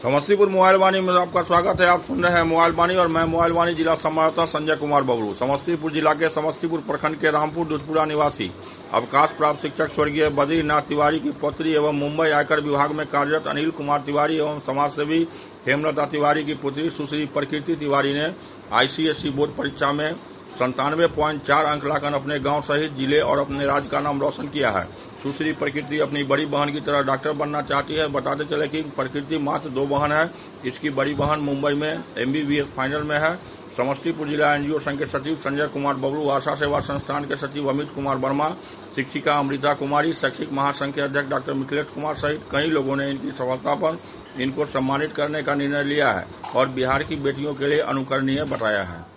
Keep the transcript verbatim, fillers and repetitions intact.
Samastipur mobile वाणी में आपका स्वागत है। आप सुन रहे हैं मोबाइल वाणी और मैं मोबाइल वाणी जिला संवाददाता संजय कुमार बबलू। समस्तीपुर जिला के समस्तीपुर प्रखंड के रामपुर दूधपुरा निवासी अवकाश प्राप्त शिक्षक स्वर्गीय बद्रीनाथ तिवारी की पौत्री एवं मुंबई आयकर विभाग में कार्यरत अनिल कुमार तिवारी एवं समाजसेवी हेमलता तिवारी की पुत्री सुश्री प्रकृति तिवारी ने आईसीएसई बोर्ड परीक्षा में संतानवे पॉइंट चार अंक लाकर अपने गांव सहित जिले और अपने राज्य का नाम रोशन किया है। सुश्री प्रकृति अपनी बड़ी बहन की तरह डॉक्टर बनना चाहती है। बताते चले कि प्रकृति मात्र दो बहन है। इसकी बड़ी बहन मुंबई में एमबीबीएस फाइनल में है। समस्तीपुर जिला एनजीओ संघ के सचिव संजय कुमार बबलू, आशा सेवा संस्थान के सचिव अमित कुमार वर्मा, शिक्षिका अमृता कुमारी, शैक्षिक महासंघ के अध्यक्ष डॉक्टर मिथिलेश कुमार सहित कई लोगों ने इनकी सफलता पर इनको सम्मानित करने का निर्णय लिया है और बिहार की बेटियों के लिए अनुकरणीय बताया है।